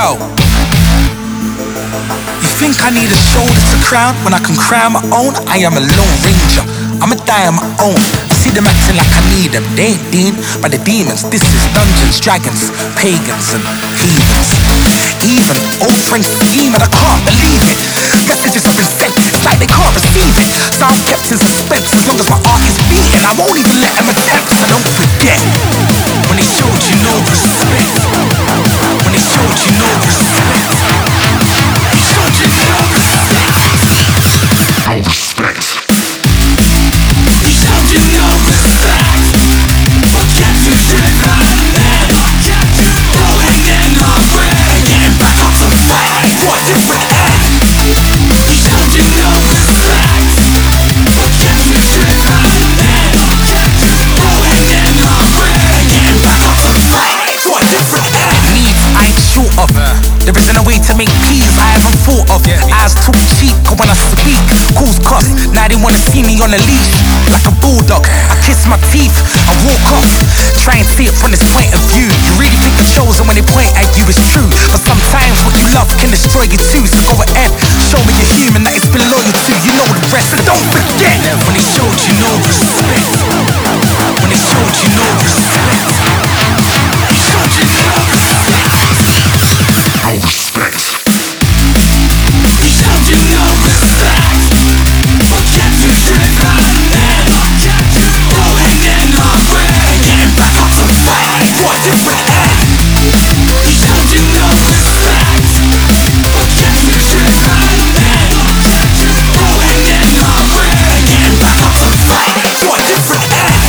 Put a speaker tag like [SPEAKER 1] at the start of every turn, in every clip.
[SPEAKER 1] Yo, you think I need a shoulder to crown when I can cry on my own? I am a lone ranger, I'ma die on my own. I see them acting like I need them. They ain't deemed by the demons. This is Dungeons, Dragons, pagans and heathens. Even old friends scheming, I can't believe it. Messages I've been sent, it's like they can't receive it. So I'm kept in suspense as long as my heart is beating. I won't even let them attempt, so don't forget when they showed you no respect. When they showed you no respect. They showed you no respect. No respect. They showed you no respect. What kept you sitting right there? What kept you going in my brain? And getting back up to fight for a different end. They showed you no respect. What kept you sitting right there? What kept you going in my brain? And getting back up to fight for a different end. Needs I ain't short of. There isn't a way to make peace I haven't thought of. Eyes too cheap, cause when I speak, calls cost. Now they wanna see me on a leash, like a bulldog. I kiss my teeth, I walk off. Try and see it from this point of view. You really think the chosen when they point at you is true, but sometimes what you love can destroy you too. So go ahead, show me you're human, that it's been loyal to. You know the rest, and don't forget when they showed you no respect. When they showed you no respect. They showed you no respect. No respect. They showed you no respect. What kept you sitting right there? What kept you going in my brain? Getting back up to fight for a different end. They showed you no respect. What kept you sitting right there? What kept you going in my brain? Getting back up to fight for a different end.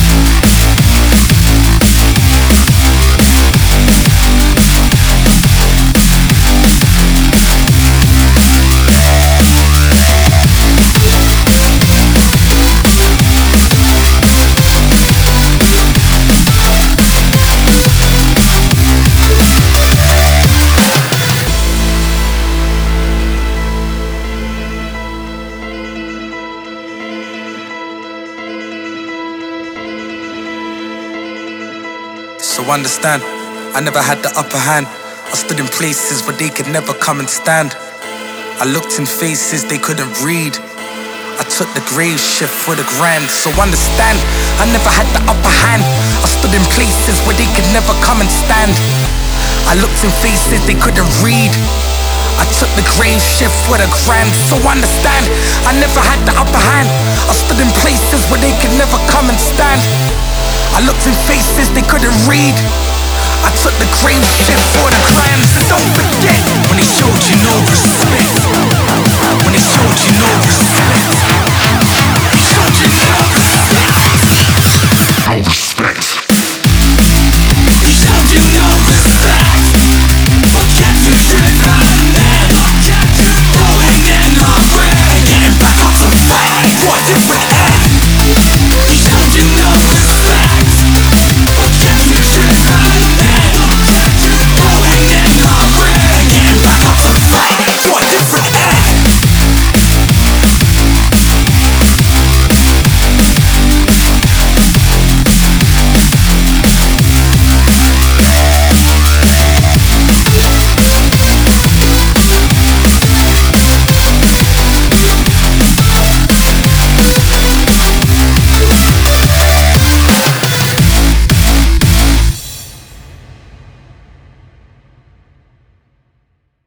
[SPEAKER 1] So understand, I never had the upper hand. I stood in places where they could never come and stand. I looked in faces they couldn't read. I took the grave shift for the grand. So understand, I never had the upper hand. I stood in places where they could never come and stand. I looked in faces they couldn't read. I took the grave shift for the grand. So understand, I never had the upper hand. I stood in places where they could never come and stand. I looked in faces they couldn't read. I took the grave shift for the grand. So don't forget when they showed you no respect. When